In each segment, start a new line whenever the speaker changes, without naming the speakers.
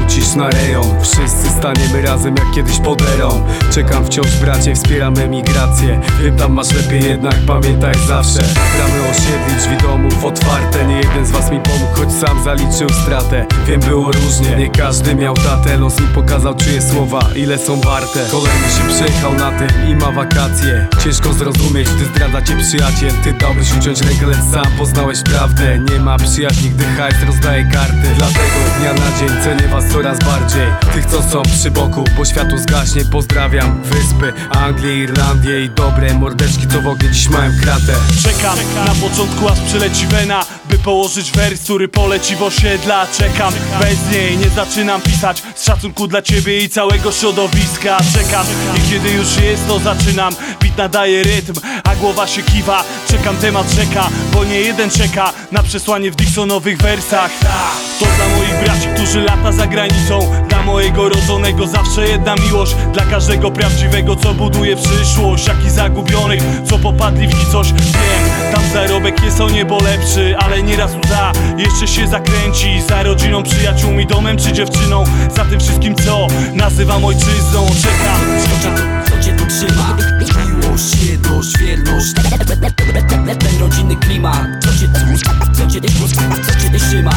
wrócisz na rejon. Wszyscy staniemy razem jak kiedyś pod erą. Czekam wciąż bracie, wspieram emigrację. Wiem tam masz lepiej, jednak pamiętaj zawsze. Bramy osiedli, drzwi domów otwarte. Nie jeden z was mi pomógł, choć sam zaliczył stratę. Wiem, było różnie, nie każdy miał tatę. Los mi pokazał czyje słowa, ile są warte. Kolejny się przejechał na tym i ma wakacje. Ciężko zrozumieć, gdy zdradza cię przyjaciel. Ty dałbyś uciąć rękę, lecz sam poznałeś prawdę. Nie ma przyjaźni, gdy hajs rozdaje karty. Dlatego dnia na dzień cenię was coraz bardziej. Tych co są przy boku, bo światło zgaśnie. Pozdrawiam wyspy, Anglię, Irlandię i dobre mordeczki, co w ogóle dziś mają kratę.
Czekam na początku, aż przyleci wena, by położyć wers, który poleci w osiedla. Czekam, bez niej nie zaczynam pisać, z szacunku dla ciebie i całego środowiska. Czekam i kiedy już jest, to zaczynam. Beat nadaje rytm, a głowa się kiwa. Czekam, temat czeka, bo nie jeden czeka na przesłanie w Dixonowych wersach. To dla moich braci, którzy lata za granicą, dla mojego rodzonego zawsze jedna miłość. Dla każdego prawdziwego, co buduje przyszłość, jak i zagubionych, co popadli w nicość. Wiem, tam zarobek jest o niebo lepszy, ale nieraz łza jeszcze się zakręci. Za rodziną, przyjaciółmi, domem czy dziewczyną, za tym wszystkim, co nazywam ojczyzną. Czekam,
co cię tu trzyma? Miłość, jedność, wierność, ten rodzinny klimat. Co cię trzyma?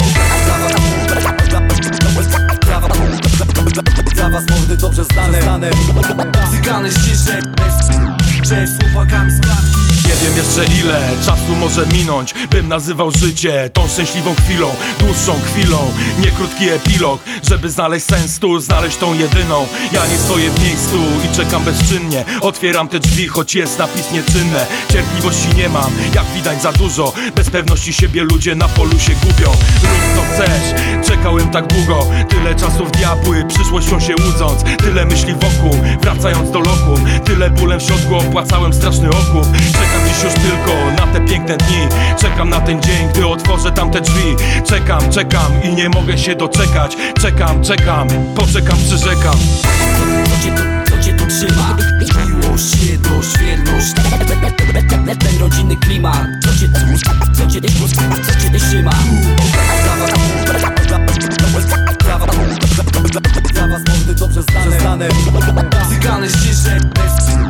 Dla was mordy dobrze znane, cygane ścieżek, z chłopakami z klatki.
Nie wiem jeszcze ile czasu może minąć, bym nazywał życie tą szczęśliwą chwilą, dłuższą chwilą, nie krótki epilog, żeby znaleźć sens tu, znaleźć tą jedyną. Ja nie stoję w miejscu i czekam bezczynnie, otwieram te drzwi, choć jest napis nieczynne. Cierpliwości nie mam, jak widać za dużo, bez pewności siebie ludzie na polu się gubią. Rób co chcesz, czekałem tak długo, tyle czasów diabły, przyszłością się łudząc, tyle myśli wokół, wracając do lokum, tyle bólem w środku opłacałem straszny okup. Czekam dziś już tylko na te piękne dni, czekam na ten dzień, gdy otworzę tamte drzwi. Czekam i nie mogę się doczekać. Czekam, poczekam, przyrzekam.
Co cię tu trzyma? Miłość, jedność, wierność, ten rodzinny klimat. Co cię trzyma? Dla was mordy dobrze znane, cygane ścieżek.